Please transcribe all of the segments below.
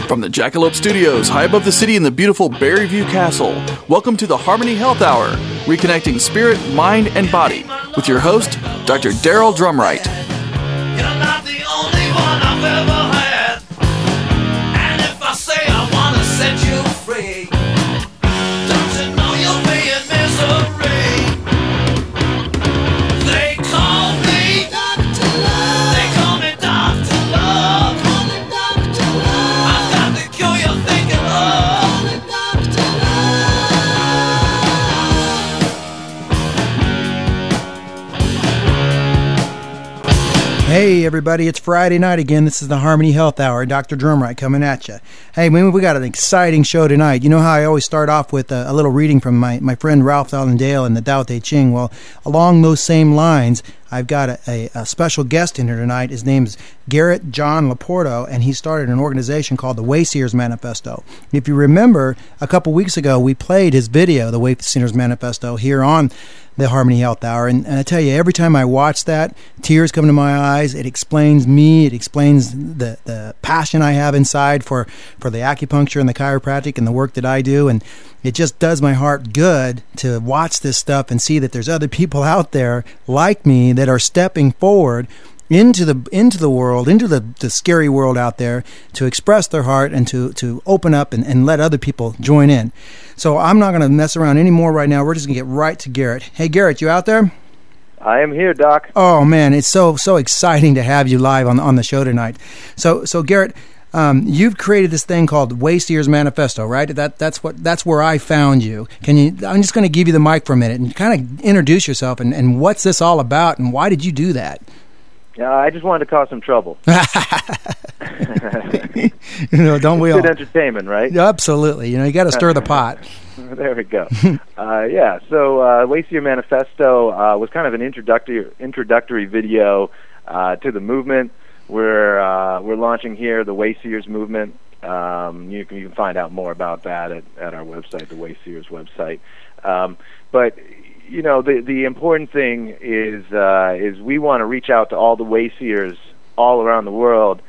From the Jackalope Studios, high above the city in the beautiful Berryview Castle, welcome to the Harmony Health Hour, reconnecting spirit, mind, and body, with your host, Dr. Daryl Drumright. You're not the only one I've ever had, and if I say I want to set you free, don't you know you'll be in misery? They call me Dr. Love. They call me Dr. Love. I've got the cure you're thinking of. Dr. Love. Hey everybody, it's Friday night again. This is the Harmony Health Hour. Dr. Drumright coming at you. Hey, we got an exciting show tonight. You know how I always start off with a little reading from my friend Ralph Allendale and the Tao Te Ching? Well, along those same lines, I've got a special guest in here tonight. His name's Garrett John Laporto, and he started an organization called the Wayseers Manifesto. If you remember, a couple weeks ago, we played his video, the Wayseers Manifesto, here on the Harmony Health Hour. And I tell you, every time I watch that, tears come to my eyes. It explains me. It explains the passion I have inside for the acupuncture and the chiropractic and the work that I do. And it just does my heart good to watch this stuff and see that there's other people out there like me that are stepping forward into the world, into the scary world out there, to express their heart and to open up and let other people join in. So I'm not going to mess around anymore right now. We're just going to get right to Garrett. Hey, Garrett, you out there? I am here, Doc. Oh, man, it's so exciting to have you live on the show tonight. So Garrett, you've created this thing called Wayseers Manifesto, right? That's where I found you. I'm just going to give you the mic for a minute and kind of introduce yourself and what's this all about and why did you do that? I just wanted to cause some trouble. Don't we all? Good entertainment, right? Absolutely. You got to stir the pot. There we go. So Wayseers Manifesto was kind of an introductory video to the movement. We're launching here the Wayseers movement. You can find out more about that at our website, the Wayseers website. But the important thing is we want to reach out to all the Wayseers all around the world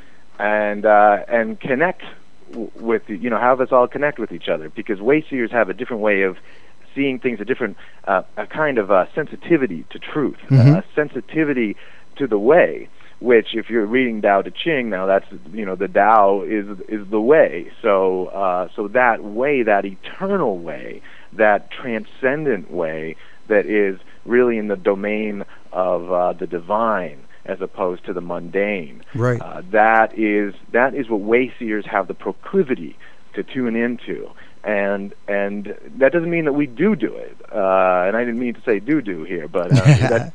and connect with have us all connect with each other, because Wayseers have a different way of seeing things, a kind of sensitivity to truth, sensitivity to the way. Which, if you're reading Tao Te Ching, now that's the Tao is the way. So that way, that eternal way, that transcendent way, that is really in the domain of the divine as opposed to the mundane. Right. That is what Wayseers have the proclivity to tune into. And that doesn't mean that we do it. And I didn't mean to say do here, but that's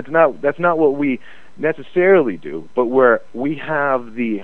not what we necessarily do. But where we have the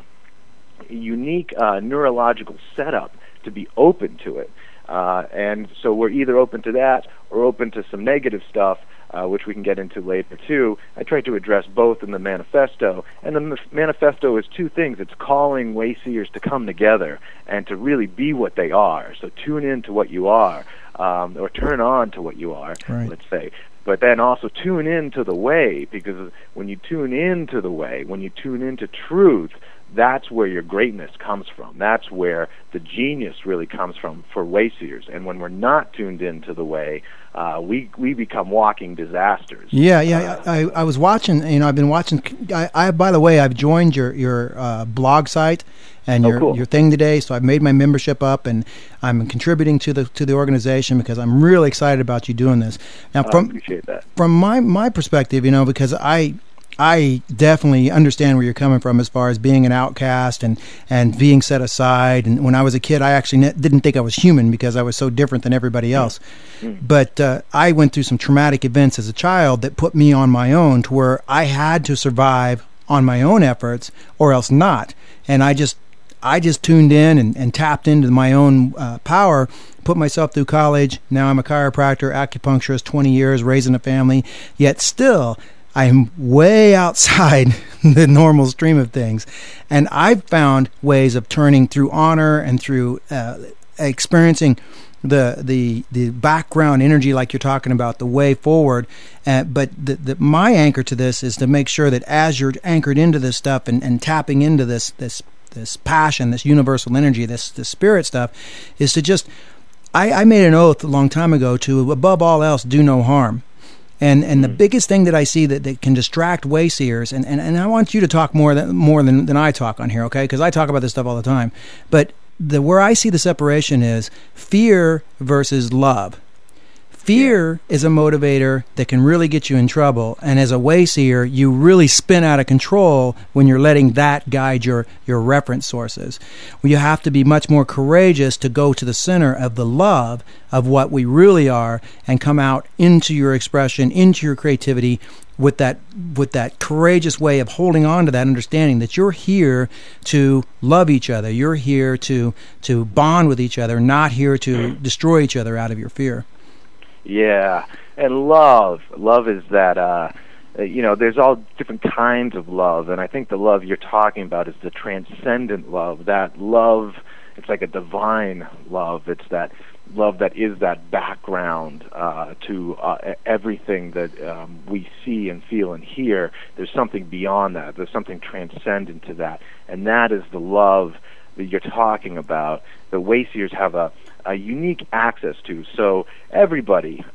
unique neurological setup to be open to it, and so we're either open to that or open to some negative stuff, which we can get into later too. I tried to address both in the manifesto, and the manifesto is two things. It's calling Wayseers to come together and to really be what they are. So tune in to what you are, or turn on to what you are, right. Let's say. But then also tune in to the way, because when you tune into the way, when you tune into truth, that's where your greatness comes from. That's where the genius really comes from for Wayseers. And when we're not tuned into the way, we become walking disasters. Yeah. I was watching. I've been watching. I by the way, I've joined your blog site and your thing today. So I've made my membership up, and I'm contributing to the organization because I'm really excited about you doing this. Now, I appreciate that. From my perspective, because I definitely understand where you're coming from as far as being an outcast and being set aside. And when I was a kid, I actually didn't think I was human because I was so different than everybody else. Mm-hmm. But I went through some traumatic events as a child that put me on my own to where I had to survive on my own efforts or else not. And I just tuned in and tapped into my own power, put myself through college. Now I'm a chiropractor, acupuncturist, 20 years, raising a family, yet still I'm way outside the normal stream of things. And I've found ways of turning through honor and through experiencing the background energy like you're talking about, the way forward. But my anchor to this is to make sure that as you're anchored into this stuff and tapping into this this passion, this universal energy, this spirit stuff, is to just. I made an oath a long time ago to, above all else, do no harm. And the biggest thing that I see that can distract way seers, and I want you to talk more than I talk on here, okay? Because I talk about this stuff all the time. But where I see the separation is fear versus love. Fear is a motivator that can really get you in trouble, and as a way seer, you really spin out of control when you're letting that guide your reference sources. Well, you have to be much more courageous to go to the center of the love of what we really are and come out into your expression, into your creativity with that courageous way of holding on to that understanding that you're here to love each other. You're here to bond with each other, not here to destroy each other out of your fear. Yeah, and love is that, there's all different kinds of love, and I think the love you're talking about is the transcendent love. That love, it's like a divine love. It's that love that is that background to everything that we see and feel and hear. There's something beyond that. There's something transcendent to that, and that is the love that you're talking about. The Wayseers have a unique access to. So everybody,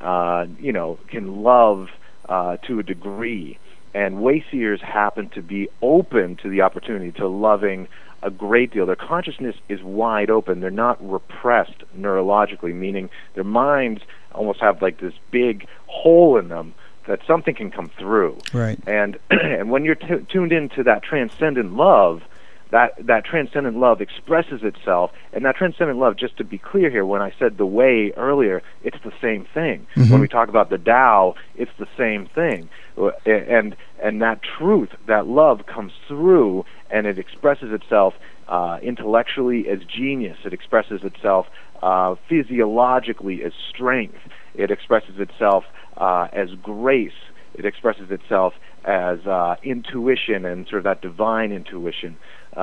can love to a degree, and Wayseers happen to be open to the opportunity to loving a great deal. Their consciousness is wide open. They're not repressed neurologically, meaning their minds almost have like this big hole in them that something can come through. Right. And and when you're tuned into that transcendent love, that transcendent love expresses itself, and that transcendent love, just to be clear here, when I said the way earlier, it's the same thing. Mm-hmm. When we talk about the Tao, it's the same thing. And that truth, that love comes through, and it expresses itself intellectually as genius. It expresses itself physiologically as strength. It expresses itself as grace. It expresses itself as intuition and sort of that divine intuition.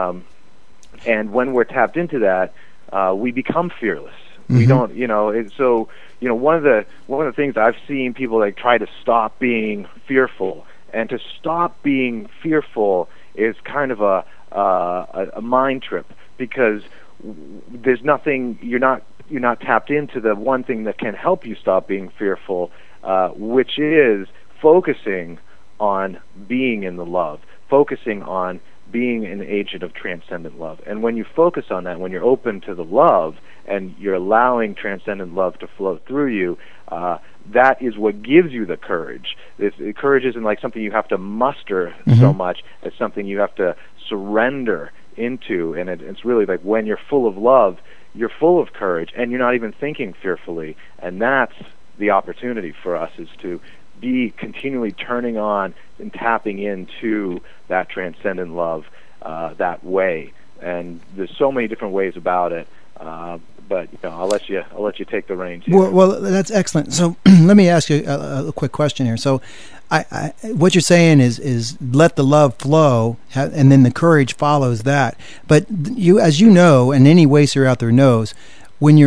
And when we're tapped into that, we become fearless. Mm-hmm. We don't, one of the things I've seen people like try to stop being fearful, and to stop being fearful is kind of a mind trip, because there's nothing, you're not tapped into the one thing that can help you stop being fearful, which is focusing on being in the love, focusing on being an agent of transcendent love. And when you focus on that, when you're open to the love and you're allowing transcendent love to flow through you, that is what gives you the courage. Courage isn't like something you have to muster so much as something you have to surrender into. And it's really like when you're full of love, you're full of courage, and you're not even thinking fearfully. And that's the opportunity for us, is to be continually turning on and tapping into that transcendent love that way. And there's so many different ways about it. But I'll let you take the reins here. Well, that's excellent. So let me ask you a quick question here. So, what you're saying is let the love flow, and then the courage follows that. But you, as you know, and any Wayseer out there knows, when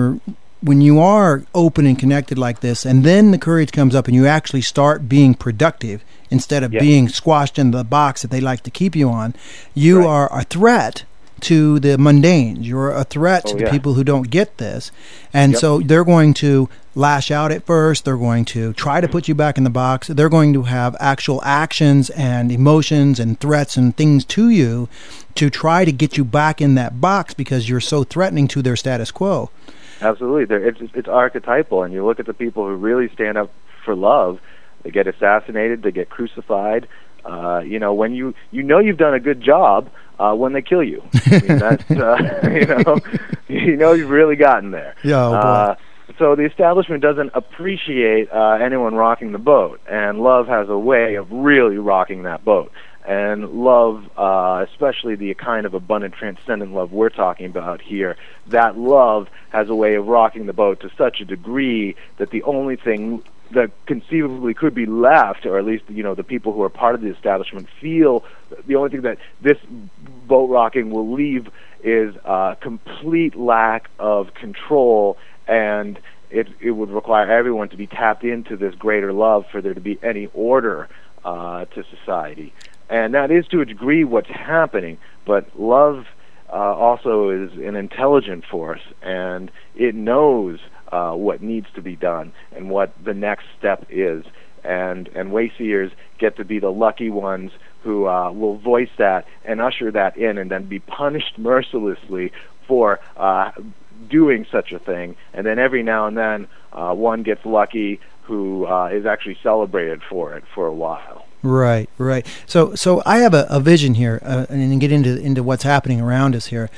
you are open and connected like this, and then the courage comes up, and you actually start being productive instead of being squashed in the box that they like to keep you on, you are a threat to the mundanes. You're a threat to the people who don't get this. And so they're going to lash out at first. They're going to try to put you back in the box. They're going to have actual actions and emotions and threats and things to you to try to get you back in that box because you're so threatening to their status quo. Absolutely. It's archetypal. And you look at the people who really stand up for love, they get assassinated, they get crucified. When you've done a good job when they kill you. I mean, that's you've really gotten there. So the establishment doesn't appreciate anyone rocking the boat, and love has a way of really rocking that boat. And love, especially the kind of abundant, transcendent love we're talking about here, that love has a way of rocking the boat to such a degree that the only thing that conceivably could be left, or at least the people who are part of the establishment feel, the only thing that this boat rocking will leave is complete lack of control, and it would require everyone to be tapped into this greater love for there to be any order to society. And that is to a degree what's happening, but love also is an intelligent force, and it knows what needs to be done and what the next step is. And way seers get to be the lucky ones who will voice that and usher that in, and then be punished mercilessly for doing such a thing. And then every now and then, one gets lucky who is actually celebrated for it for a while. Right. So I have a vision here, and get into what's happening around us here.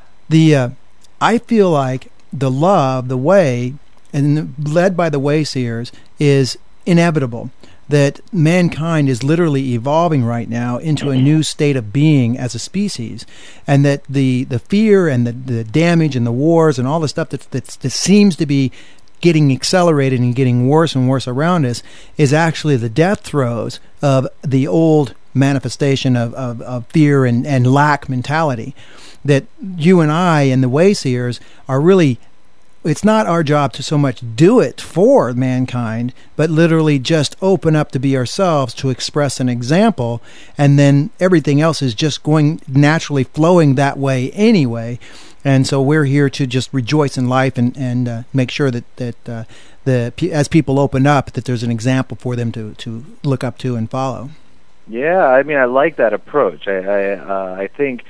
I feel like the love, the way, and led by the way seers, is inevitable. That mankind is literally evolving right now into a new state of being as a species, and that the fear and the damage and the wars and all the stuff that seems to be getting accelerated and getting worse and worse around us is actually the death throes of the old manifestation of fear and lack mentality. That you and I and the way seers are really, it's not our job to so much do it for mankind, but literally just open up to be ourselves, to express an example, and then everything else is just going naturally flowing that way anyway. And so we're here to just rejoice in life and make sure that as people open up, that there's an example for them to look up to and follow. Yeah, I mean, I like that approach. I think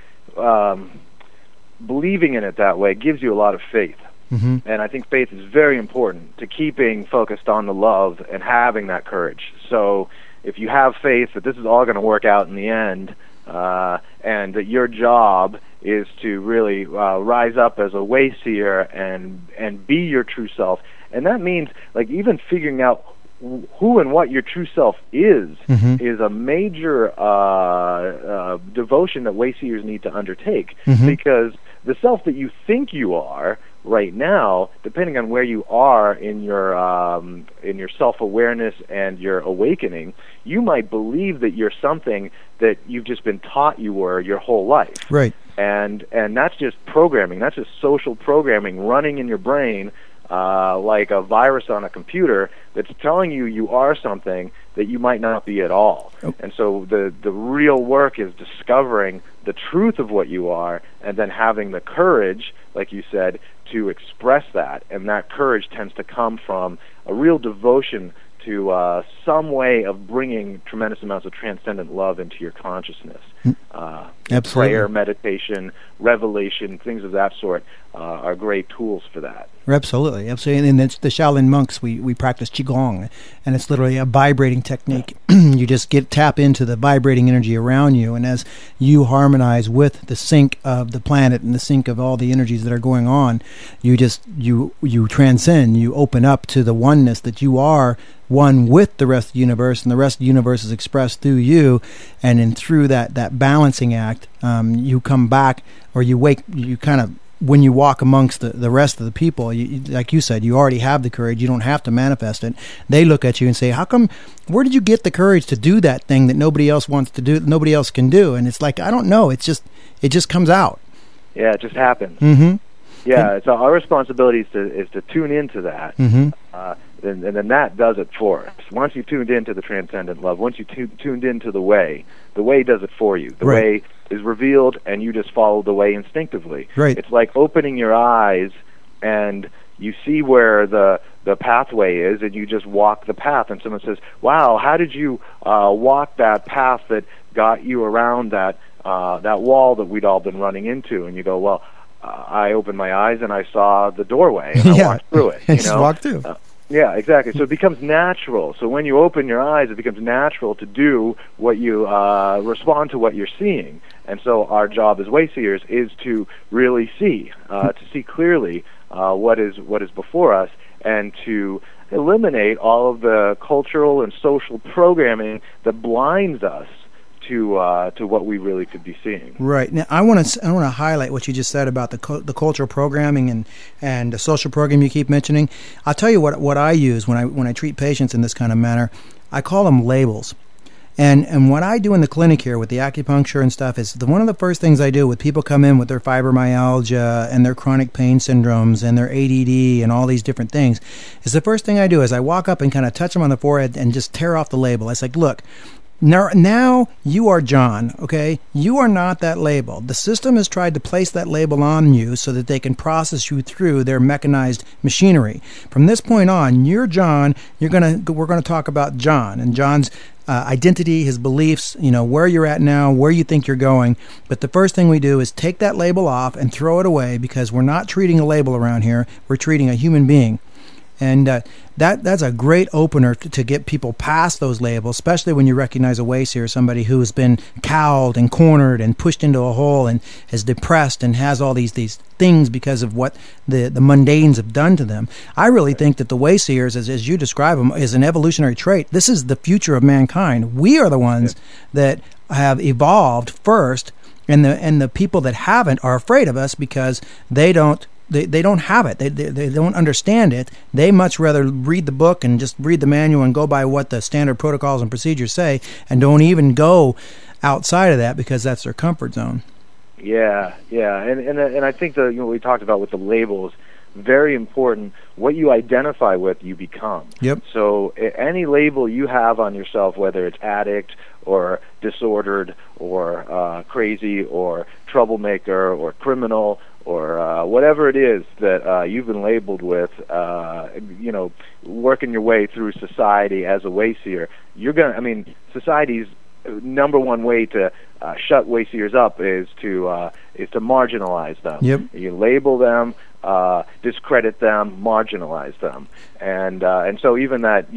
believing in it that way gives you a lot of faith. Mm-hmm. And I think faith is very important to keeping focused on the love and having that courage. So if you have faith that this is all going to work out in the end, and that your job is to really rise up as a way seer and be your true self, and that means like even figuring out who and what your true self is a major devotion that way seers need to undertake, because the self that you think you are right now, depending on where you are in your self-awareness and your awakening, you might believe that you're something that you've just been taught you were your whole life. Right. And that's just programming. That's just social programming running in your brain, like a virus on a computer that's telling you are something that you might not be at all. Oh. And so the real work is discovering the truth of what you are, and then having the courage, like you said, to express that. And that courage tends to come from a real devotion to some way of bringing tremendous amounts of transcendent love into your consciousness. Absolutely. Prayer, meditation, revelation, things of that sort are great tools for that. Absolutely. And it's the Shaolin monks, we practice Qigong, and it's literally a vibrating technique. You just tap into the vibrating energy around you, and as you harmonize with the sync of the planet and the sync of all the energies that are going on, you transcend, you open up to the oneness that you are one with the rest of the universe, and the rest of the universe is expressed through you, and then through that balancing act, you come back, or you wake, you kind of, when you walk amongst the rest of the people, like you said, you already have the courage. You don't have to manifest it. They look at you and say, how come, where did you get the courage to do that thing that nobody else wants to do, nobody else can do? And it's like, I don't know. It just comes out. Yeah, it just happens. Mm-hmm. Yeah, so our responsibility is to tune into that. Mm-hmm. And then that does it for us. Once you tuned into the transcendent love, once you tuned into the way does it for you. The way is revealed, and you just follow the way instinctively. Right. It's like opening your eyes, and you see where the pathway is, and you just walk the path. And someone says, wow, how did you walk that path that got you around that wall that we'd all been running into? And you go, well, I opened my eyes and I saw the doorway, and I walked through it. Just walked through. Yeah, exactly. So it becomes natural. So when you open your eyes, it becomes natural to do what you respond to what you're seeing. And so our job as way seers is to really see, to see clearly what is before us, and to eliminate all of the cultural and social programming that blinds us to what we really could be seeing. Right. Now, I want to highlight what you just said about the cultural programming and the social program you keep mentioning. I'll tell you what I use when I treat patients in this kind of manner. I call them labels. And what I do in the clinic here with the acupuncture and stuff is one of the first things I do with people come in with their fibromyalgia and their chronic pain syndromes and their ADD and all these different things, is the first thing I do is I walk up and kind of touch them on the forehead and just tear off the label. I say, look, Now you are John, okay? You are not that label. The system has tried to place that label on you so that they can process you through their mechanized machinery. From this point on, you're John. We're going to talk about John and John's identity, his beliefs, where you're at now, where you think you're going. But the first thing we do is take that label off and throw it away, because we're not treating a label around here. We're treating a human being. And that's a great opener to get people past those labels, especially when you recognize a wayseer, somebody who's been cowed and cornered and pushed into a hole and is depressed and has all these things because of what the mundanes have done to them. I really think that the wayseers, as you describe them, is an evolutionary trait. This is the future of mankind. We are the ones that have evolved first, and the people that haven't are afraid of us because they don't have it. They don't understand it. They much rather read the book and just read the manual and go by what the standard protocols and procedures say, and don't even go outside of that because that's their comfort zone. Yeah, and I think what we talked about with the labels, very important. What you identify with, you become. Yep. So any label you have on yourself, whether it's addict or disordered or crazy or troublemaker or criminal or whatever it is that you've been labeled with, working your way through society as a wayseer, society's number one way to shut wayseers up is to marginalize them. Yep. You label them, discredit them, marginalize them, and so even that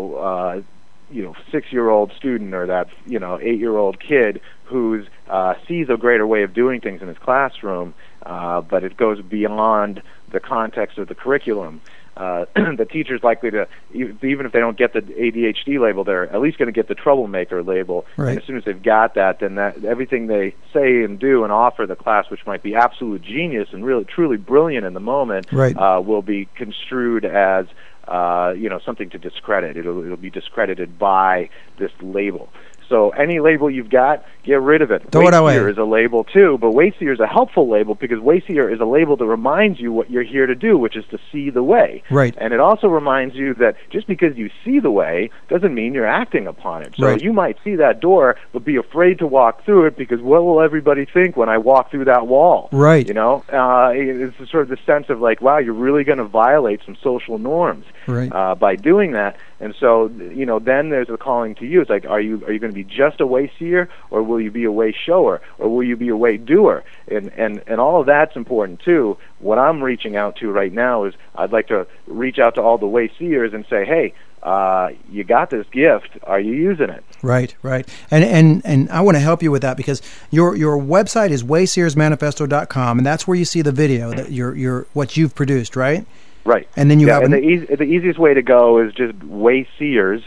6-year-old student or that 8-year-old kid who sees a greater way of doing things in his classroom, but it goes beyond the context of the curriculum. The teacher's likely to, even if they don't get the ADHD label, they're at least going to get the troublemaker label. Right. And as soon as they've got that, then everything they say and do and offer the class, which might be absolute genius and really truly brilliant in the moment, Right. Will be construed as something to discredit. It'll be discredited by this label. So any label you've got, get rid of it. Throw it away. Wayseer is a label too, but Wayseer is a helpful label because Wayseer is a label that reminds you what you're here to do, which is to see the way. Right. And it also reminds you that just because you see the way doesn't mean you're acting upon it. So Right. you might see that door, but be afraid to walk through it because what will everybody think when I walk through that wall? Right. It's sort of the sense of like, wow, you're really going to violate some social norms Right. by doing that. And so, then there's a calling to you. It's like, are you going to be just a wayseer, or will you be a way shower, or will you be a way doer? And all of that's important too. What I'm reaching out to right now is I'd like to reach out to all the wayseers and say, hey, you got this gift. Are you using it? Right. And I want to help you with that because your website is wayseersmanifesto.com, and that's where you see the video that your what you've produced, right? Right. And then you have and the easiest way to go is just Wayseers,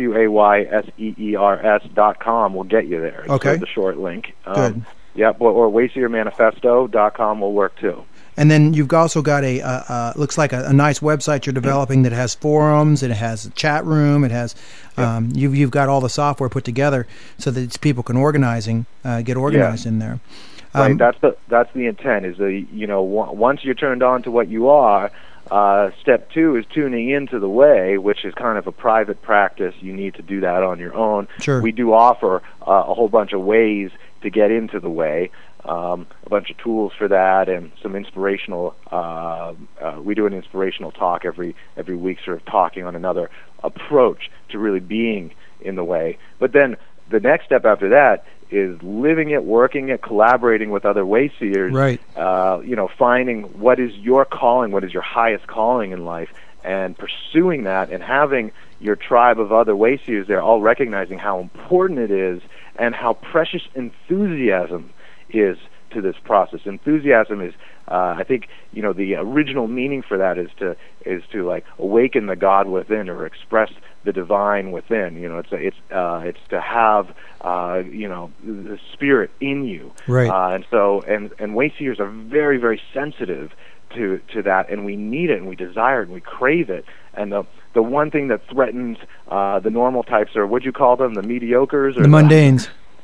WAYSEERS.com will get you there. It's Okay. sort of the short link. Good. Yep, or WayseerManifesto.com will work too. And then you've also got looks like a nice website you're developing that has forums, it has a chat room, it has you've got all the software put together so that people can get organized in there. Right, that's the intent. Is once you're turned on to what you are, step 2 is tuning into the way, which is kind of a private practice. You need to do that on your own. Sure. We do offer a whole bunch of ways to get into the way, a bunch of tools for that, and some inspirational. We do an inspirational talk every week, sort of talking on another approach to really being in the way. But then the next step after that is living it, working it, collaborating with other wayseers. Right. Finding what is your calling, what is your highest calling in life, and pursuing that, and having your tribe of other wayseers there, all recognizing how important it is and how precious enthusiasm is to this process. Enthusiasm is, I think, the original meaning for that is to like awaken the God within or express the divine within. It's to have the spirit in you. Right. And wayseers are very, very sensitive to that, and we need it, and we desire it, and we crave it. And the one thing that threatens the normal types, or what'd you call them, the mediocres, or the mundanes.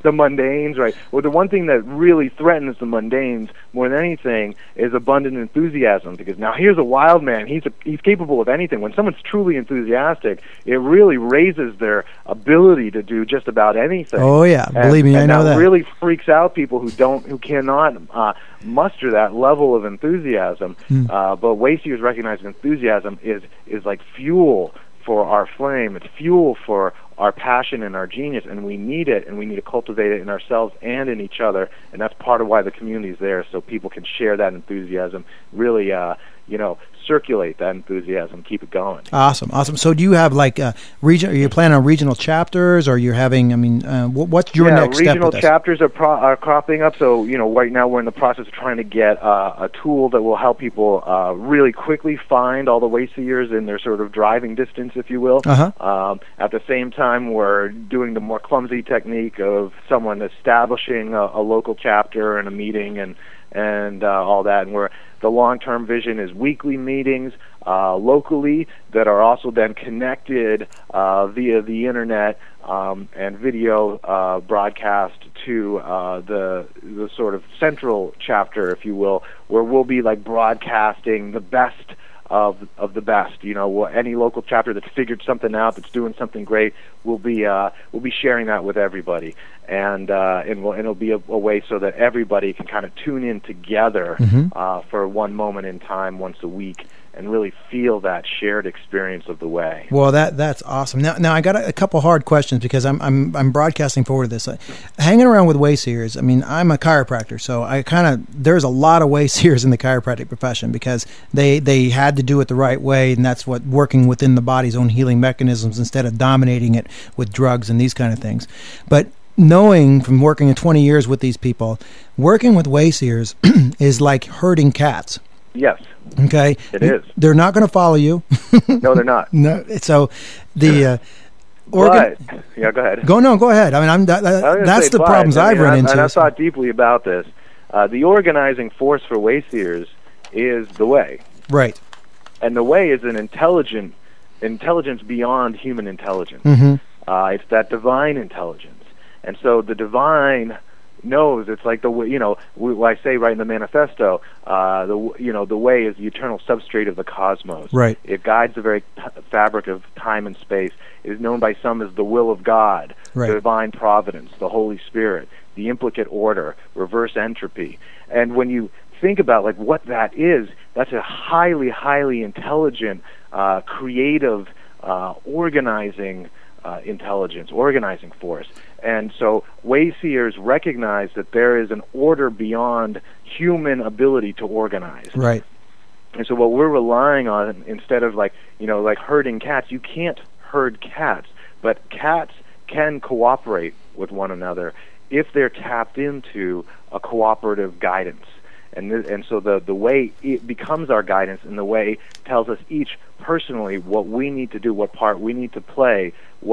The mundanes, right? Well, the one thing that really threatens the mundanes more than anything is abundant enthusiasm. Because now here's a wild man. He's capable of anything. When someone's truly enthusiastic, it really raises their ability to do just about anything. Oh yeah, believe me, I know that. It really freaks out people who cannot muster that level of enthusiasm. But Wayseers recognizing enthusiasm is like fuel for our flame. It's fuel for our passion and our genius, and we need it, and we need to cultivate it in ourselves and in each other, and that's part of why the community is there, so people can share that enthusiasm, really, circulate that enthusiasm, keep it going. Awesome. So do you have like region? Are you planning on regional chapters, or you're having? I mean, what's your next step? Regional chapters are cropping up. So right now we're in the process of trying to get a tool that will help people really quickly find all the Wayseers in their sort of driving distance, if you will. At the same time, we're doing the more clumsy technique of someone establishing a local chapter and a meeting and all that, and the long-term vision is weekly meetings locally that are also then connected via the internet and video broadcast to the sort of central chapter, if you will, where we'll be like broadcasting the best of the best. Any local chapter that's figured something out, that's doing something great, we'll be sharing that with everybody, and it'll be a way so that everybody can kind of tune in together for one moment in time once a week, and really feel that shared experience of the way. Well, that's awesome. Now I got a couple hard questions because I'm broadcasting forward to this. Hanging around with Wayseers, I mean, I'm a chiropractor, so there's a lot of Wayseers in the chiropractic profession because they had to do it the right way, and that's what working within the body's own healing mechanisms instead of dominating it with drugs and these kind of things. But knowing from working 20 years with these people, working with Wayseers is like herding cats. Yes. Okay. It is. They're not going to follow you. No, they're not. No. So the go ahead. Go ahead. I mean, that's the problems I've run into. And I've thought deeply about this. The organizing force for Wayseers is the way. Right. And the way is an intelligence beyond human intelligence. It's that divine intelligence. And so the divine knows, it's like the way, I say right in the manifesto, the way is the eternal substrate of the cosmos. Right. It guides the very fabric of time and space. It is known by some as the will of God, right. The divine providence, the Holy Spirit, the implicate order, reverse entropy. And when you think about like what that is, that's a highly, highly intelligent, creative, organizing intelligence, organizing force. And so Wayseers recognize that there is an order beyond human ability to organize. Right. And so what we're relying on, instead of like herding cats, you can't herd cats, but cats can cooperate with one another if they're tapped into a cooperative guidance. And so the way it becomes our guidance, and the way tells us each personally what we need to do, what part we need to play,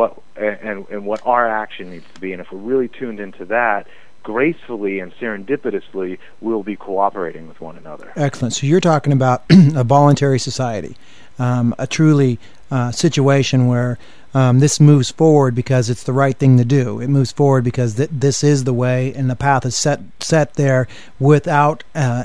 and what our action needs to be. And if we're really tuned into that, gracefully and serendipitously, we'll be cooperating with one another. Excellent. So you're talking about a voluntary society, a truly situation where this moves forward because it's the right thing to do. It moves forward because this is the way, and the path is set there without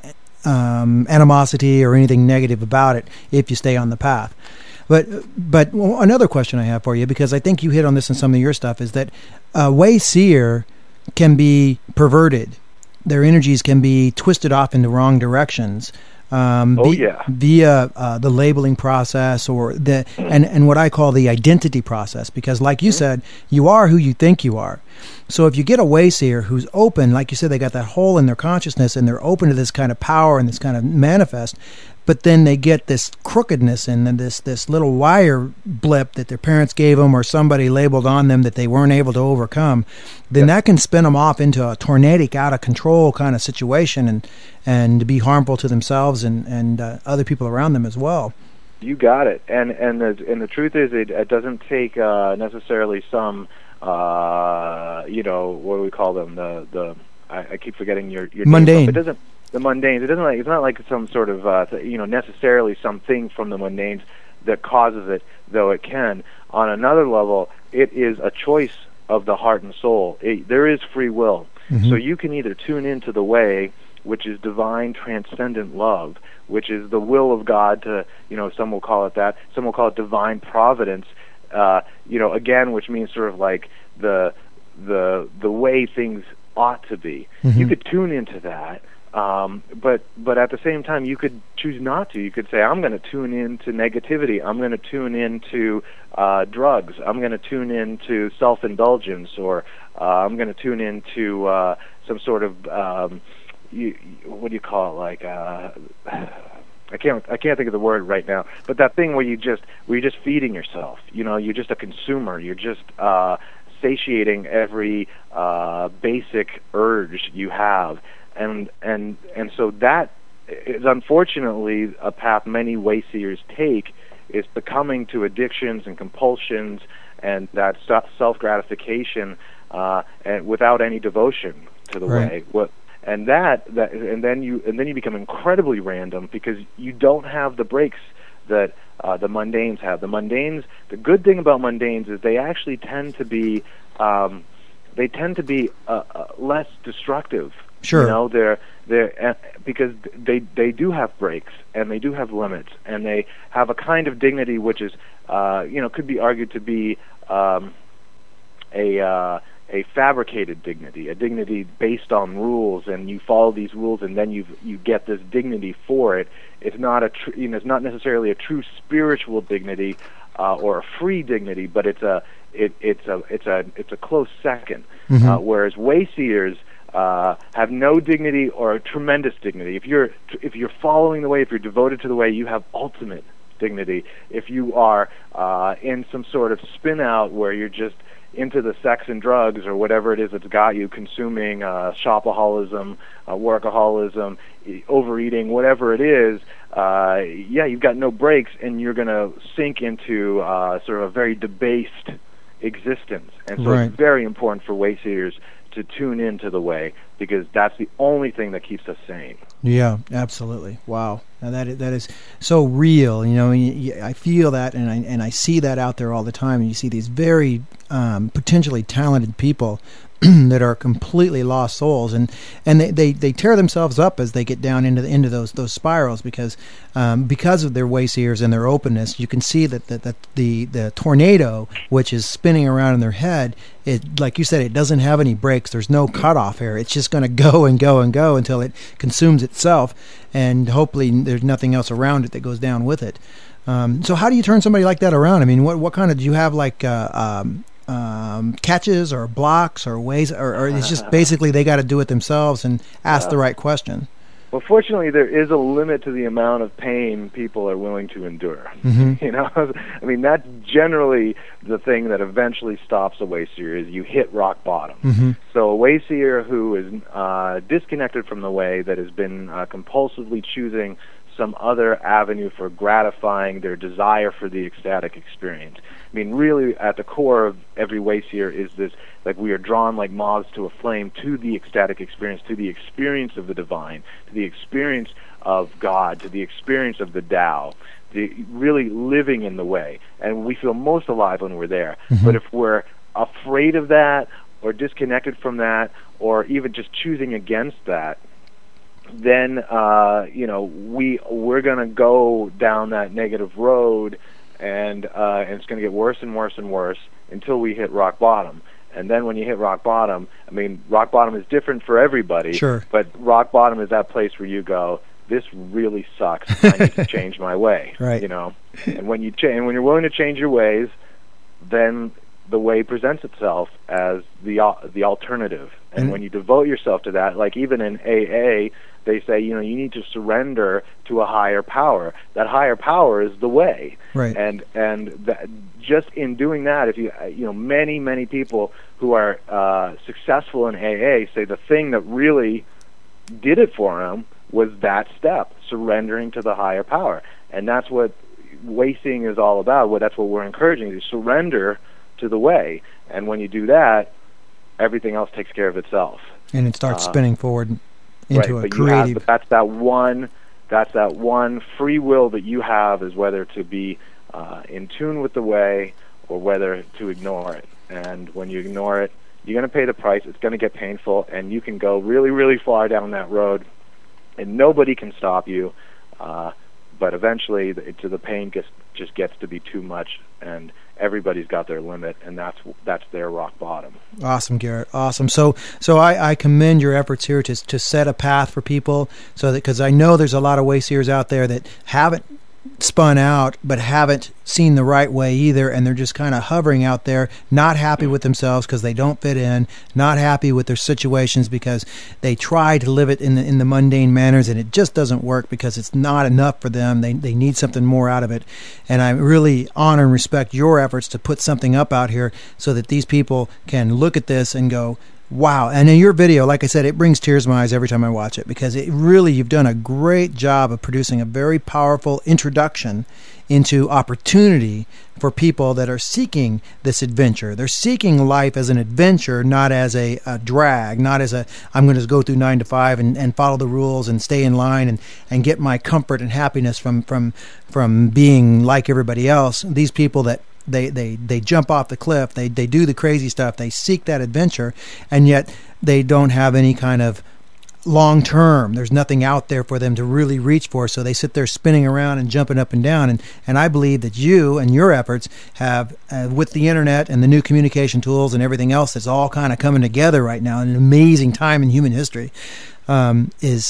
animosity or anything negative about it if you stay on the path. But another question I have for you, because I think you hit on this in some of your stuff, is that Wayseer can be perverted. Their energies can be twisted off into wrong directions. Via the labeling process, or and what I call the identity process, because like you said, you are who you think you are. So if you get a Wayseer who's open, like you said, they got that hole in their consciousness and they're open to this kind of power and this kind of manifest, but then they get this crookedness and then this little wire blip that their parents gave them or somebody labeled on them that they weren't able to overcome, then that can spin them off into a tornadic, out of control kind of situation and be harmful to themselves and other people around them as well. You got it. And the truth is, it doesn't take necessarily some what do we call them? I keep forgetting your mundane. Name. It doesn't. The mundanes. It's not like some sort of necessarily something from the mundanes that causes it, though it can. On another level, it is a choice of the heart and soul. There is free will. Mhm. So you can either tune into the way, which is divine transcendent love, which is the will of God to, some will call it that, some will call it divine providence, again, which means sort of like the way things ought to be. Mhm. You could tune into that, but at the same time, you could choose not to. You could say, I'm going to tune into negativity. I'm going to tune into drugs. I'm going to tune into self-indulgence, or I'm going to tune into some sort of what do you call it? Like I can't think of the word right now. But that thing where you're just feeding yourself. You're just a consumer. You're just satiating every basic urge you have, and so that is unfortunately a path many way-seers take, is succumbing to addictions and compulsions and that self-gratification and without any devotion to the Right. way. And then you become incredibly random because you don't have the breaks that the mundanes have. The good thing about mundanes is they actually tend to be less destructive. Sure. They're because they do have breaks and they do have limits, and they have a kind of dignity which is could be argued to be a fabricated dignity, a dignity based on rules, and you follow these rules, and then you get this dignity for it. It's not it's not necessarily a true spiritual dignity or a free dignity, but it's a close second. Mhm. Whereas way-seers have no dignity or a tremendous dignity. If you're following the way, if you're devoted to the way, you have ultimate dignity. If you are in some sort of spin out where you're just into the sex and drugs or whatever it is that's got you consuming, shopaholism, workaholism, overeating, whatever it is, you've got no brakes, and you're going to sink into sort of a very debased existence. And so Right. it's very important for way-seers to tune into the way, because that's the only thing that keeps us sane. Yeah, absolutely. Wow, now that is so real. I feel that, and I see that out there all the time. And you see these very potentially talented people that are completely lost souls, and they tear themselves up as they get down into those spirals because of their way-seers and their openness. You can see that the tornado which is spinning around in their head, it, like you said, it doesn't have any brakes. There's no cutoff here. It's just going to go and go and go until it consumes itself, and hopefully there's nothing else around it that goes down with it. So how do you turn somebody like that around? I mean, what kind of, do you have like catches or blocks or ways, or it's just basically they got to do it themselves and ask the right question? Well, fortunately, there is a limit to the amount of pain people are willing to endure. Mhm. I mean, that's generally the thing that eventually stops a way-seer, is you hit rock bottom. Mm-hmm. So a way-seer who is disconnected from the way, that has been compulsively choosing some other avenue for gratifying their desire for the ecstatic experience. I mean, really, at the core of every way-seer is this, like, we are drawn like moths to a flame to the ecstatic experience, to the experience of the divine, to the experience of God, to the experience of the Tao, really living in the way. And we feel most alive when we're there. Mm-hmm. But if we're afraid of that, or disconnected from that, or even just choosing against that, then we're going to go down that negative road, and it's going to get worse and worse and worse until we hit rock bottom. And then when you hit rock bottom, I mean, rock bottom is different for everybody. Sure. But rock bottom is that place where you go, this really sucks. I need to change my way. Right. And when when you're willing to change your ways, then the way presents itself as the alternative. And when you devote yourself to that, like even in AA, they say, you need to surrender to a higher power. That higher power is the way. Right. And that, just in doing that, if many people who are successful in AA say the thing that really did it for them was that step, surrendering to the higher power. And that's what way-seeing is all about. That's what we're encouraging, is surrender to the way. And when you do that, everything else takes care of itself. And it starts spinning forward into a creative. But that's that one free will that you have, is whether to be in tune with the way or whether to ignore it. and when you ignore it, you're going to pay the price. It's going to get painful, and you can go really, really far down that road, and nobody can stop you. But eventually, the pain just gets to be too much, and everybody's got their limit, and that's their rock bottom. Awesome, Garrett. Awesome. So I commend your efforts here to set a path for people, so that, because I know there's a lot of way seers out there that haven't spun out but haven't seen the right way either, and they're just kind of hovering out there, not happy with themselves because they don't fit in, not happy with their situations because they try to live it in the mundane manners, and it just doesn't work because it's not enough for them. They need something more out of it, and I really honor and respect your efforts to put something up out here so that these people can look at this and go, wow. And in your video, like I said, it brings tears to my eyes every time I watch it, because you've done a great job of producing a very powerful introduction into opportunity for people that are seeking this adventure. They're seeking life as an adventure, not as a drag, not as I'm going to go through 9 to 5 and follow the rules and stay in line and get my comfort and happiness from being like everybody else. These people that they jump off the cliff, they do the crazy stuff, they seek that adventure, and yet they don't have any kind of long term. There's nothing out there for them to really reach for, so they sit there spinning around and jumping up and down. And I believe that you and your efforts have, with the internet and the new communication tools and everything else that's all kind of coming together right now, an amazing time in human history. I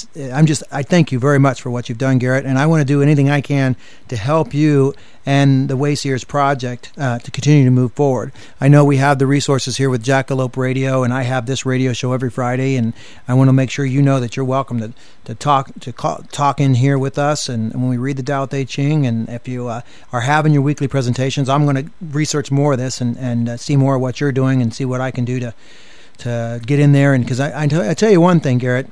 thank you very much for what you've done, Garrett, and I want to do anything I can to help you and the Wayseers Project to continue to move forward. I know we have the resources here with Jackalope Radio, and I have this radio show every Friday, and I want to make sure you know that you're welcome to talk in here with us, and when we read the Tao Te Ching, and if you are having your weekly presentations, I'm going to research more of this and see more of what you're doing and see what I can do to get in there. And because I tell you one thing, Garrett,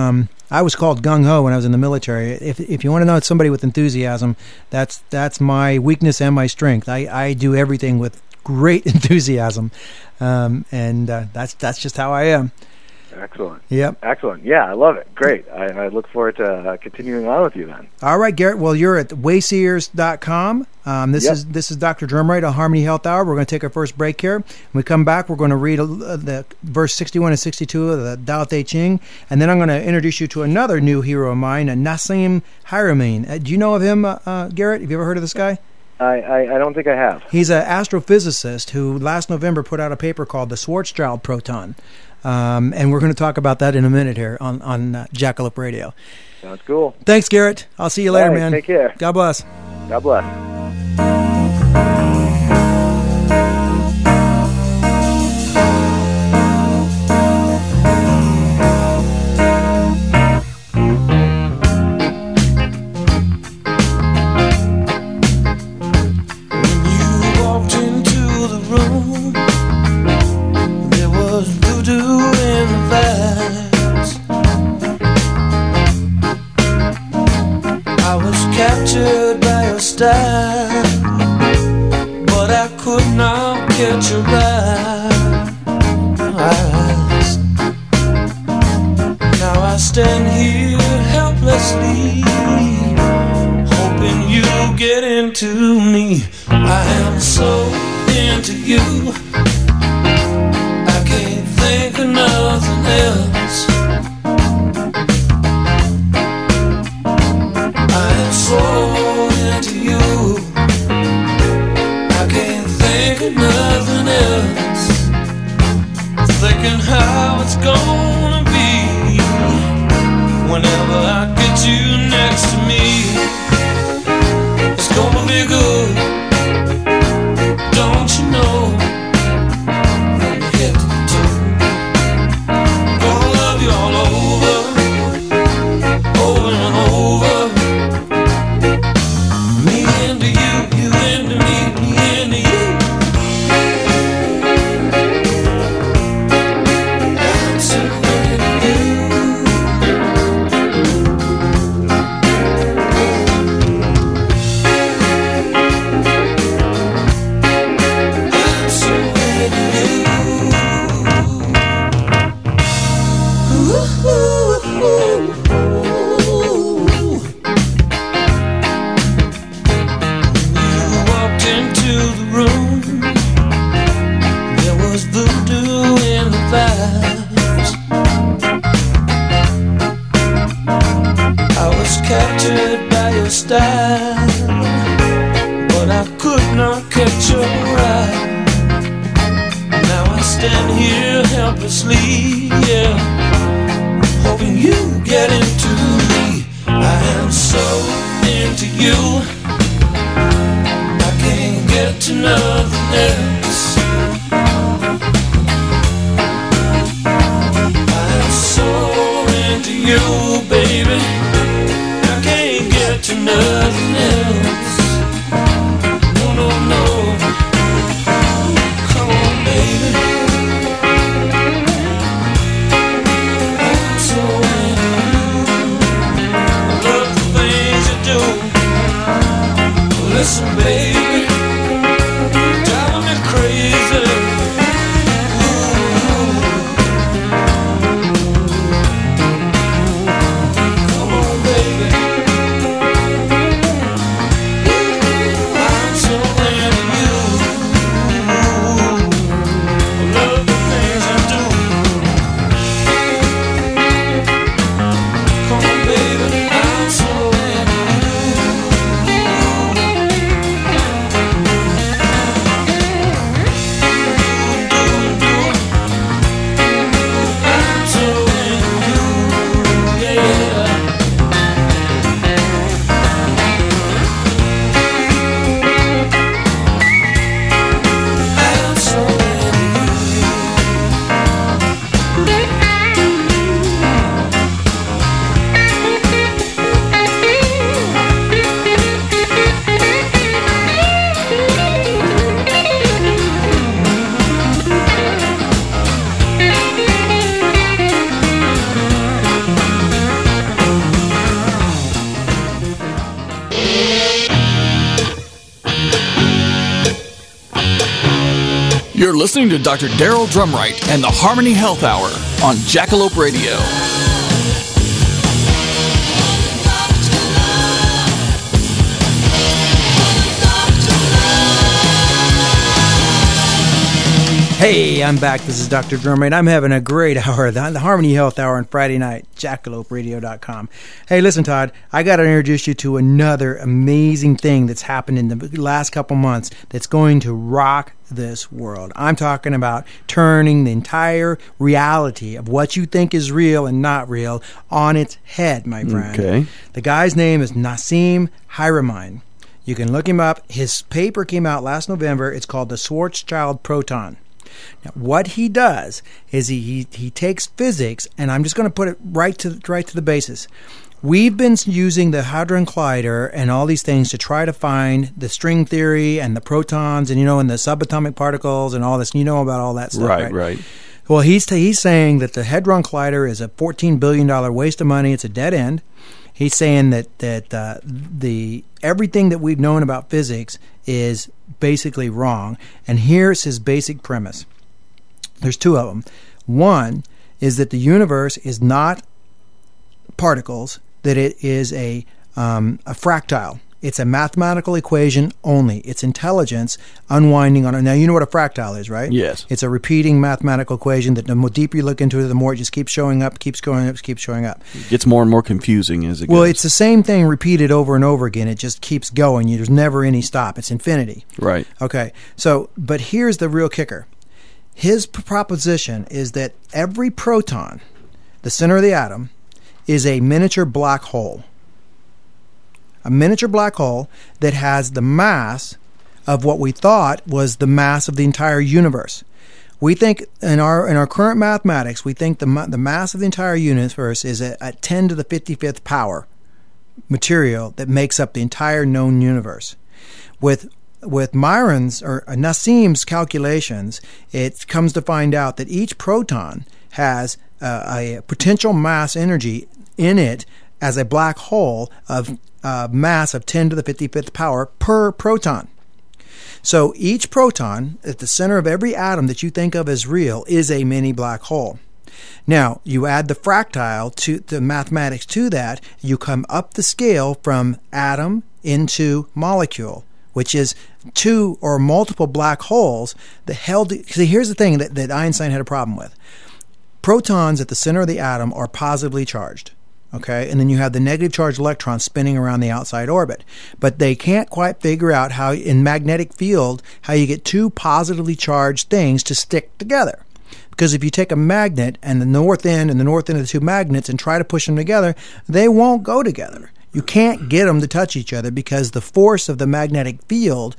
I was called gung-ho when I was in the military. If you want to know somebody with enthusiasm, that's my weakness and my strength. I do everything with great enthusiasm, and that's just how I am. Excellent. Yep. Excellent. Yeah, I love it. Great. I look forward to continuing on with you then. All right, Garrett. Well, you're at wayseers.com. This is Dr. Drumright on Harmony Health Hour. We're going to take our first break here. When we come back, we're going to read the verse 61 and 62 of the Tao Te Ching, and then I'm going to introduce you to another new hero of mine, Nassim Haramein. Do you know of him, Garrett? Have you ever heard of this guy? I don't think I have. He's an astrophysicist who last November put out a paper called the Schwarzschild Proton. And we're going to talk about that in a minute here on Jackalope Radio. Sounds cool. Thanks, Garrett. I'll see you later, right, man. Take care. God bless. God bless. Captured by your style, but I could not catch your eyes. Now I stand here helplessly, hoping you'll get into me. I am so into you, I can't think of nothing else. So into you, I can't think of nothing else. Thinking how it's gonna be whenever I get you next to me. It's gonna be good, don't you know? From head to toe, gonna love you all over, over and over. was captured by your style, but I could not catch your eye. Now I stand here helplessly, yeah, hoping you get into me. I am so into you, I can't get to nothing else. I am so into you, baby, I can't get to nothing else. No, no, no. Come on, baby. I'm so into you. I love the things you do. Listen, baby, you're driving me crazy. Come on, baby. I'm so into you. I love the things you do. Come on, baby, I'm so I'm so into you, yeah. I'm so into you. You're listening to Dr. Daryl Drumright and the Harmony Health Hour on Jackalope Radio. Hey, I'm back. This is Dr. Drumright. I'm having a great hour, the Harmony Health Hour on Friday night, jackaloperadio.com. Hey, listen, Todd, I got to introduce you to another amazing thing that's happened in the last couple months that's going to rock this world. I'm talking about turning the entire reality of what you think is real and not real on its head, my friend. Okay. The guy's name is Nassim Haramein. You can look him up. His paper came out last November. It's called The Schwarzschild Proton. Now, what he does is he takes physics, and I'm just going to put it right to the basis. We've been using the Hadron Collider and all these things to try to find the string theory and the protons and and the subatomic particles and all this. You know about all that stuff, right? Right. Well, he's saying that the Hadron Collider is a $14 billion waste of money. It's a dead end. He's saying that the everything that we've known about physics is basically wrong. And here's his basic premise. There's two of them. One is that the universe is not particles, that it is a fractal. It's a mathematical equation only. It's intelligence unwinding on it. Now, you know what a fractal is, right? Yes. It's a repeating mathematical equation that the more deeper you look into it, the more it just keeps showing up, keeps showing up. It gets more and more confusing as it goes. Well, it's the same thing repeated over and over again. It just keeps going. There's never any stop. It's infinity. Right. Okay. So, but here's the real kicker. His proposition is that every proton, the center of the atom, is a miniature black hole. A miniature black hole that has the mass of what we thought was the mass of the entire universe. We think in our current mathematics, we think the mass of the entire universe is at 10 to the 55th power material that makes up the entire known universe. With Myron's or Nassim's calculations, it comes to find out that each proton has a potential mass energy in it as a black hole of mass of 10 to the 55th power per proton. So each proton at the center of every atom that you think of as real is a mini black hole. Now, you add the fractile to the mathematics to that, you come up the scale from atom into molecule, which is two or multiple black holes that held. See, here's the thing that Einstein had a problem with. Protons at the center of the atom are positively charged. Okay, and then you have the negative charged electrons spinning around the outside orbit. But they can't quite figure out how, in magnetic field, how you get two positively charged things to stick together. Because if you take a magnet and the north end of the two magnets and try to push them together, they won't go together. You can't get them to touch each other because the force of the magnetic field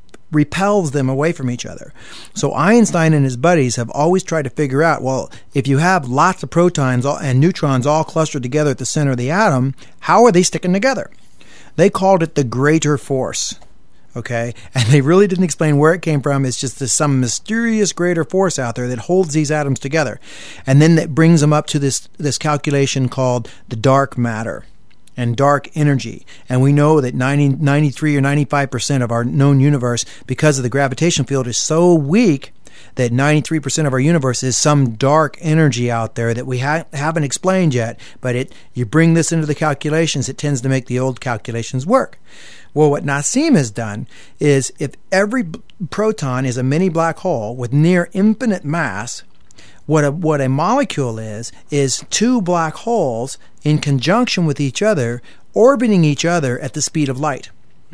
repels them away from each other. So Einstein and his buddies have always tried to figure out, well, if you have lots of protons and neutrons all clustered together at the center of the atom, how are they sticking together? They called it the greater force. Okay, and they really didn't explain where it came from. It's just some mysterious greater force out there that holds these atoms together. And then that brings them up to this calculation called the dark matter and dark energy. And we know that 93 or 95% of our known universe, because of the gravitational field, is so weak that 93% of our universe is some dark energy out there that we haven't explained yet. But you bring this into the calculations, it tends to make the old calculations work. Well, what Nassim has done is if every proton is a mini black hole with near infinite mass, what a molecule is two black holes in conjunction with each other, orbiting each other at the speed of light.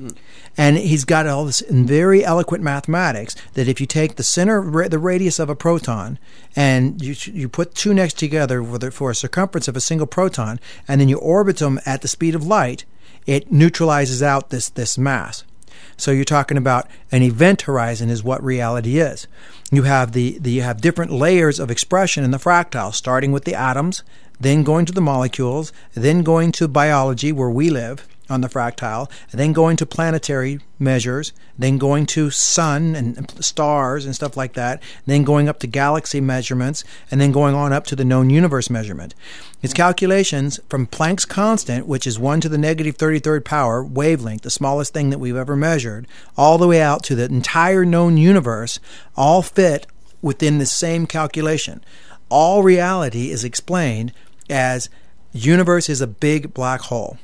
And he's got all this in very eloquent mathematics that if you take the radius of a proton and you put two next together for a circumference of a single proton, and then you orbit them at the speed of light, it neutralizes out this mass. So you're talking about an event horizon is what reality is. You have you have different layers of expression in the fractal, starting with the atoms, then going to the molecules, then going to biology where we live on the fractile, and then going to planetary measures, then going to sun and stars and stuff like that, then going up to galaxy measurements, and then going on up to the known universe measurement. Its calculations from Planck's constant, which is 1 to the negative 33rd power wavelength, the smallest thing that we've ever measured, all the way out to the entire known universe, all fit within the same calculation. All reality is explained as universe is a big black hole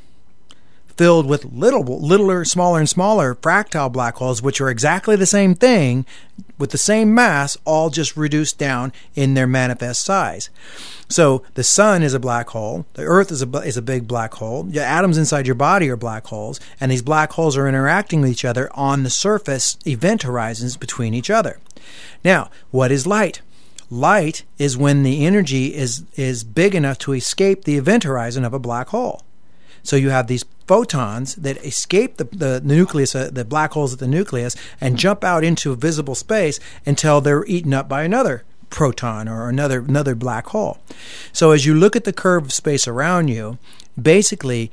filled with littler, smaller, and smaller fractal black holes, which are exactly the same thing with the same mass, all just reduced down in their manifest size. So the sun is a black hole, the earth is a big black hole, your atoms inside your body are black holes, and these black holes are interacting with each other on the surface event horizons between each other. Now, what is light? Light is when the energy is big enough to escape the event horizon of a black hole. So you have these photons that escape the nucleus, the black holes at the nucleus, and jump out into visible space until they're eaten up by another proton or another black hole. So as you look at the curve of space around you, basically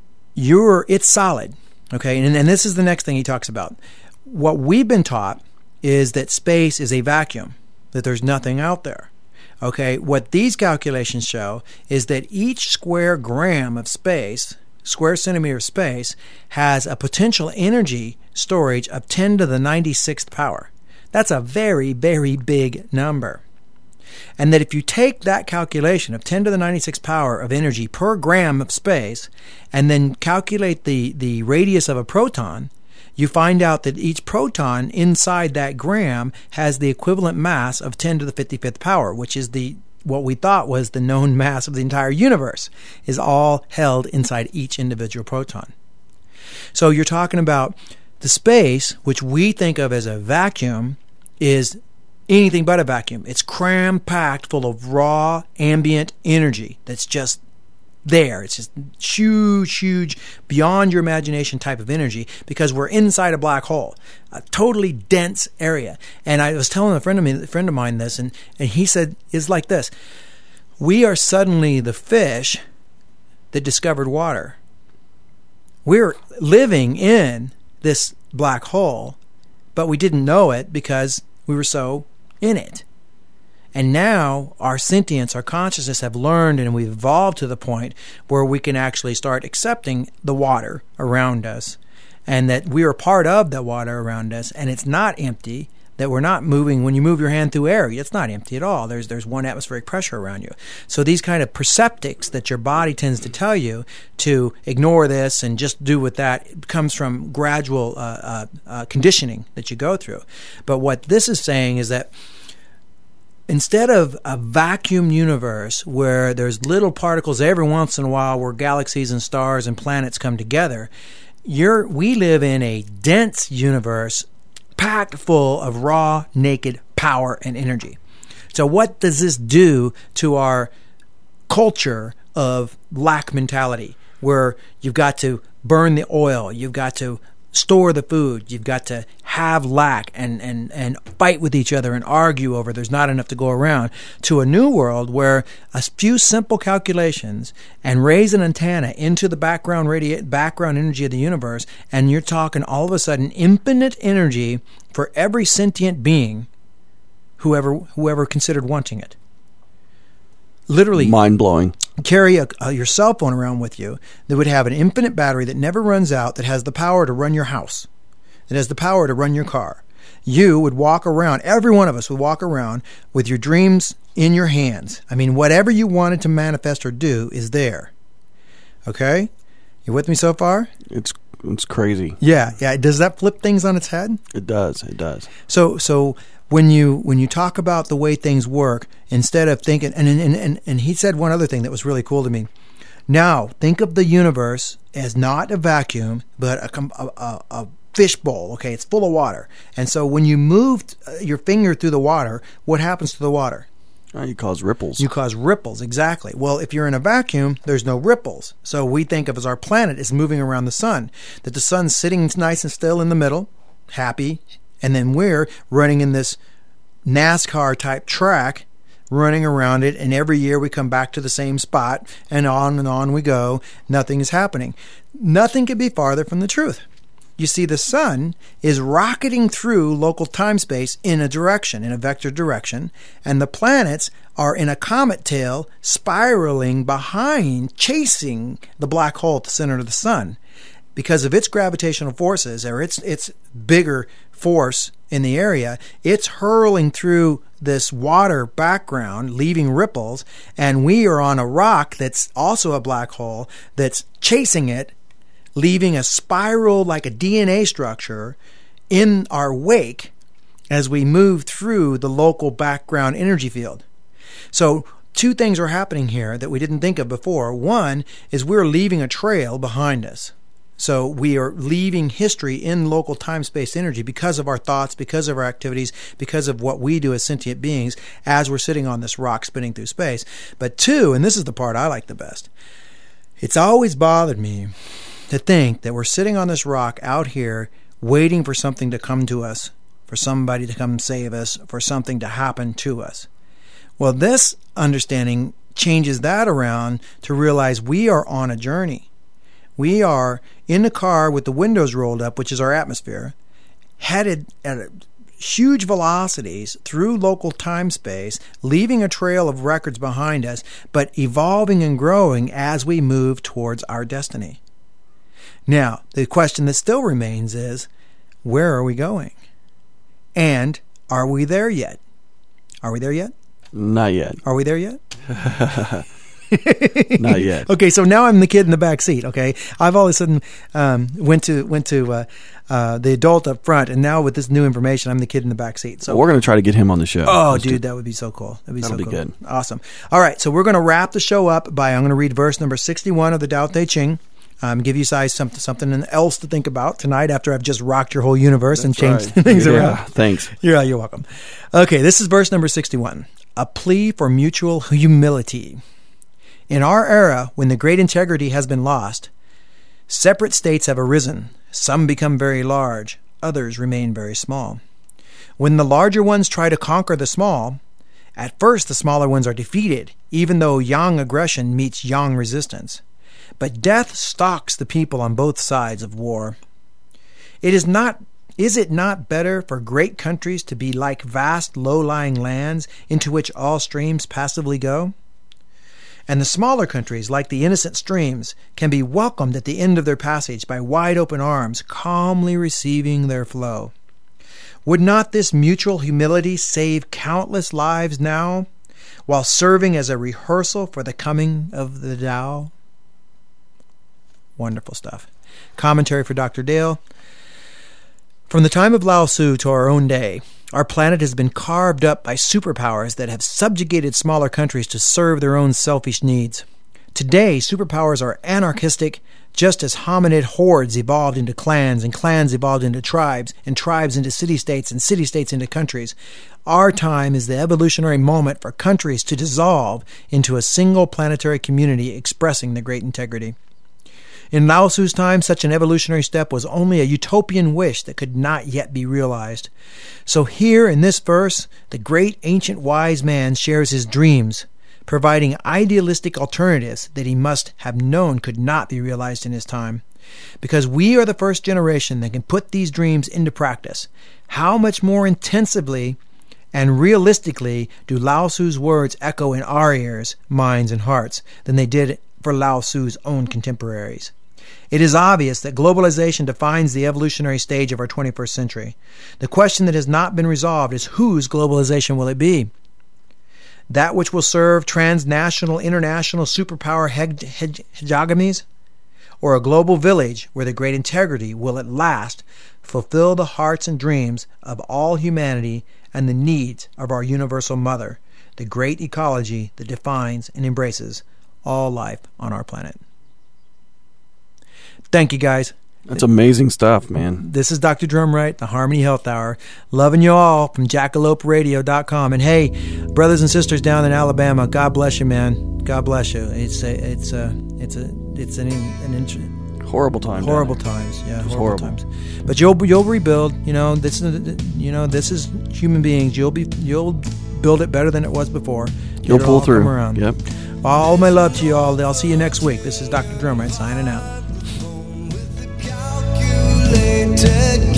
it's solid. Okay, and this is the next thing he talks about. What we've been taught is that space is a vacuum, that there's nothing out there. Okay, what these calculations show is that each square gram of space, square centimeter of space, has a potential energy storage of 10 to the 96th power. That's a very, very big number. And that if you take that calculation of 10 to the 96th power of energy per gram of space and then calculate the radius of a proton, you find out that each proton inside that gram has the equivalent mass of 10 to the 55th power, which is what we thought was the known mass of the entire universe, is all held inside each individual proton. So you're talking about the space, which we think of as a vacuum, is anything but a vacuum. It's cram-packed full of raw ambient energy that's just there. It's just huge, beyond your imagination type of energy, because we're inside a black hole, a totally dense area. And I was telling a friend of mine this, and he said, it's like this. We are suddenly the fish that discovered water. We're living in this black hole, but we didn't know it because we were so in it. And now our sentience, our consciousness have learned, and we've evolved to the point where we can actually start accepting the water around us, and that we are part of the water around us, and it's not empty, that we're not moving. When you move your hand through air, it's not empty at all. There's one atmospheric pressure around you. So these kind of perceptics that your body tends to tell you to ignore this and just do with that, it comes from gradual conditioning that you go through. But what this is saying is that instead of a vacuum universe where there's little particles every once in a while where galaxies and stars and planets come together, we live in a dense universe packed full of raw, naked power and energy. So what does this do to our culture of lack mentality, where you've got to burn the oil, you've got to store the food, you've got to have lack and fight with each other and argue over there's not enough to go around, to a new world where a few simple calculations and raise an antenna into the background energy of the universe, and you're talking all of a sudden infinite energy for every sentient being, whoever considered wanting it. Literally mind-blowing. Carry your cell phone around with you that would have an infinite battery that never runs out, that has the power to run your house, that has the power to run your car. You would walk around, every one of us would walk around with your dreams in your hands. I mean, whatever you wanted to manifest or do is there. Okay? You with me so far? It's crazy. Yeah. Does that flip things on its head? It does. So when you talk about the way things work, instead of thinking, and he said one other thing that was really cool to me. Now, think of the universe as not a vacuum, but a fishbowl. Okay, it's full of water. And so when you move your finger through the water, what happens to the water? You cause ripples. You cause ripples, exactly. Well, if you're in a vacuum, there's no ripples. So we think of as our planet is moving around the sun, that the sun's sitting nice and still in the middle, happy, and then we're running in this NASCAR-type track, running around it, and every year we come back to the same spot, and on we go. Nothing is happening. Nothing could be farther from the truth. You see, the sun is rocketing through local time-space in a direction, in a vector direction, and the planets are in a comet tail spiraling behind, chasing the black hole at the center of the sun. Because of its gravitational forces, or its bigger force in the area, it's hurling through this water background, leaving ripples, and we are on a rock that's also a black hole that's chasing it, leaving a spiral like a DNA structure in our wake as we move through the local background energy field. So two things are happening here that we didn't think of before. One is we're leaving a trail behind us. So we are leaving history in local time-space energy because of our thoughts, because of our activities, because of what we do as sentient beings as we're sitting on this rock spinning through space. But two, and this is the part I like the best, it's always bothered me to think that we're sitting on this rock out here waiting for something to come to us, for somebody to come save us, for something to happen to us. Well, this understanding changes that around to realize we are on a journey. We are in the car with the windows rolled up, which is our atmosphere, headed at huge velocities through local time-space, leaving a trail of records behind us, but evolving and growing as we move towards our destiny. Now, the question that still remains is, where are we going? And are we there yet? Are we there yet? Not yet. Are we there yet? Not yet. Okay, so now I'm the kid in the back seat. Okay, I've all of a sudden went to the adult up front, and now with this new information, I'm the kid in the back seat. So we're going to try to get him on the show. Oh, dude, that would be so cool. That'll be good. Awesome. All right, so we're going to wrap the show up by I'm going to read verse number 61 of the Tao Te Ching. Give you guys something else to think about tonight after I've just rocked your whole universe and changed things around. Yeah, thanks. You're welcome. Okay, this is verse number 61. A plea for mutual humility. In our era, when the great integrity has been lost, separate states have arisen. Some become very large, others remain very small. When the larger ones try to conquer the small, at first the smaller ones are defeated, even though yang aggression meets yang resistance. But death stalks the people on both sides of war. Is it not better for great countries to be like vast low-lying lands into which all streams passively go? And the smaller countries, like the innocent streams, can be welcomed at the end of their passage by wide open arms, calmly receiving their flow. Would not this mutual humility save countless lives now, while serving as a rehearsal for the coming of the Tao? Wonderful stuff. Commentary for Dr. Dale. From the time of Lao Tzu to our own day, Our planet has been carved up by superpowers that have subjugated smaller countries to serve their own selfish needs. Today, superpowers are anarchistic, just as hominid hordes evolved into clans, and clans evolved into tribes, and tribes into city-states, and city-states into countries. Our time is the evolutionary moment for countries to dissolve into a single planetary community expressing the great integrity. In Lao Tzu's time, such an evolutionary step was only a utopian wish that could not yet be realized. So here in this verse, the great ancient wise man shares his dreams, providing idealistic alternatives that he must have known could not be realized in his time. Because we are the first generation that can put these dreams into practice, how much more intensively and realistically do Lao Tzu's words echo in our ears, minds, and hearts than they did for Lao Tzu's own contemporaries? It is obvious that globalization defines the evolutionary stage of our 21st century. The question that has not been resolved is whose globalization will it be? That which will serve transnational, international superpower hegemonies, or a global village where the great integrity will at last fulfill the hearts and dreams of all humanity and the needs of our universal mother, the great ecology that defines and embraces all life on our planet. Thank you, guys. That's amazing stuff, man. This is Dr. Drumright, the Harmony Health Hour. Loving you all from Jackaloperadio.com. And hey, brothers and sisters down in Alabama, God bless you, man. God bless you. It's an horrible time. Horrible times. Yeah, Just horrible horrible times. But you'll rebuild. This is human beings. You'll build it better than it was before. You'll It'll pull all through. Come around. Yep. All my love to you all. I'll see you next week. This is Dr. Drumright signing out. Calculated